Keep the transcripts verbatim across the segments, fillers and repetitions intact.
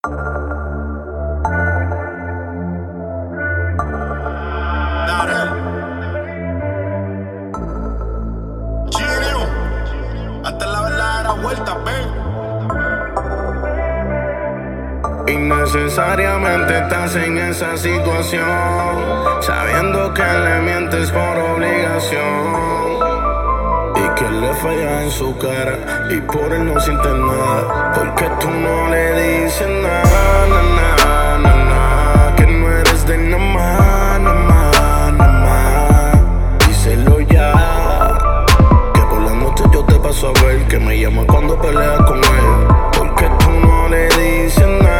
Darrell. Genio. Hasta la verdadera vuelta, ven. Innecesariamente estás en esa situación, sabiendo que le mientes por obligación y que le fallas en su cara y por él no sientes nada, porque tú no le dices nada, nada, nada, nada, que no eres de nada más, nada más, nada más. Díselo ya, que por la noche yo te paso a ver, que me llama cuando peleas con él, porque tú no le dices nada.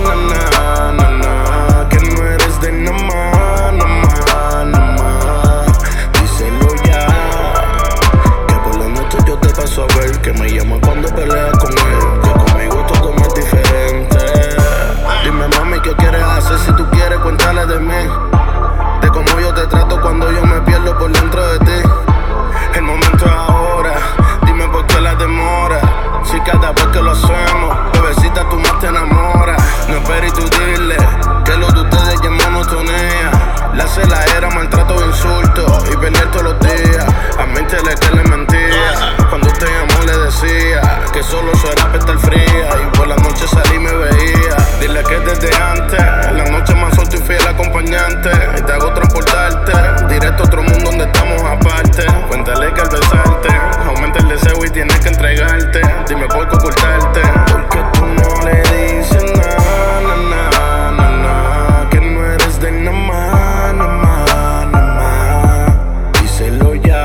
Que me llama cuando pelea con él, que conmigo todo es diferente. Dime mami, ¿qué quieres hacer? Si tú quieres, cuéntale de mí, de cómo yo te trato cuando yo me pierdo por dentro de ti. El momento es ahora, dime por qué la demora. Si cada vez que lo hacemos, bebecita, tú más te enamoras. No esperes tú dile que lo de ustedes ya es monotonía. La cela era maltrato e insulto y pelear todos los días. Admítele que le mentía cuando te llamó, le decía que solo eso era para estar fría. Y por la noche salí y me veía. Dile que desde antes, en la noche más suelto y fiel acompañante. Y te hago transportarte directo a otro mundo donde estamos aparte. Cuéntale que al besarte aumenta el deseo y tienes que entregarte. Dime por qué ocultarte, porque tú no le dices nada, nada, nada, nada, que no eres de nada más, nada más, nada más. Díselo ya,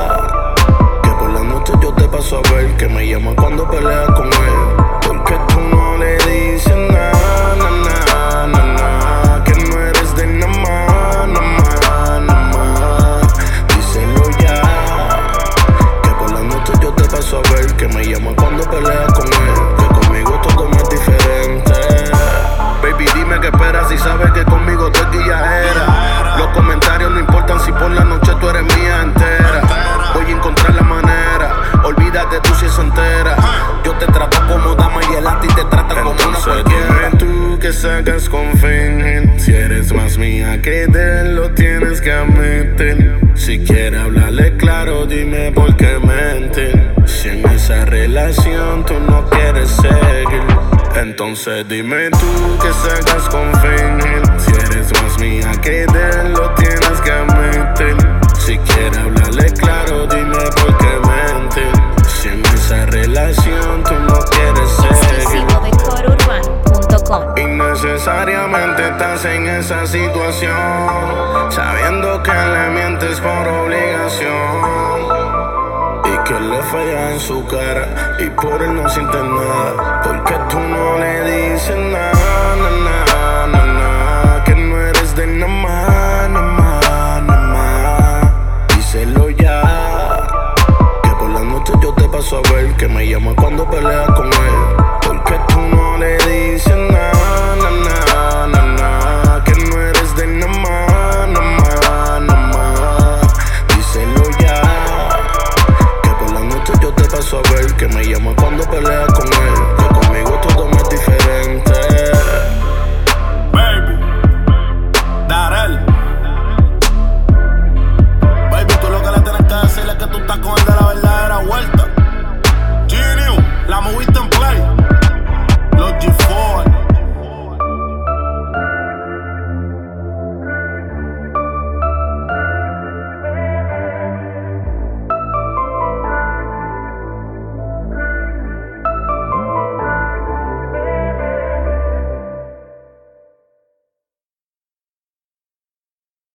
que por la noche yo te paso a ver, que me llama cuando peleas con él, porque tú no le dices nada, nada, nada, nada, que no eres de nada más, nada más, nada más. Díselo ya, que por la noche yo te paso a ver, que me llama cuando peleas con él, que conmigo todo es diferente. Baby, dime qué esperas si sabes que conmigo tú es guilladera. Los comentarios no importan si por la noche tú eres mía entera. Voy a encontrar la manera, olvídate tú si es entera. Yo te trato como dama y el a ti te trata como una cualquiera. Dime tú que sacas con fingir, si eres más mía que de él lo tienes que admitir. Si quieres hablarle claro, dime por qué mentir. Si en esa relación tú no quieres seguir, entonces dime tú que sacas con fingir, si eres más mía que de él lo tienes que admitir. Si quieres hablarle claro, dime por qué mentir. Si en esa relación tú no quieres seguir. Exclusivo de coro urbano punto com. Innecesariamente estás en esa situación, sabiendo que le mientes por obligación y que le fallas en su cara y por él no sientes nada, porque tú no le dices